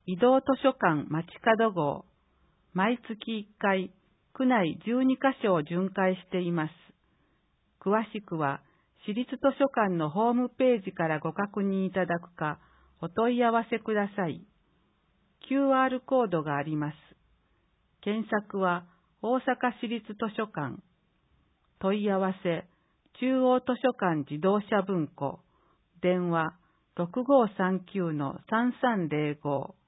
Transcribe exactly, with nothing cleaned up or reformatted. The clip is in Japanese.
移動図書館街角号、毎月いっかい、区内じゅうにカ所を巡回しています。詳しくは、市立図書館のホームページからご確認いただくか、お問い合わせください。キューアール コードがあります。検索は、大阪市立図書館。問い合わせ、中央図書館自動車文庫。電話、ろくごーさんきゅうのさんさんぜろご。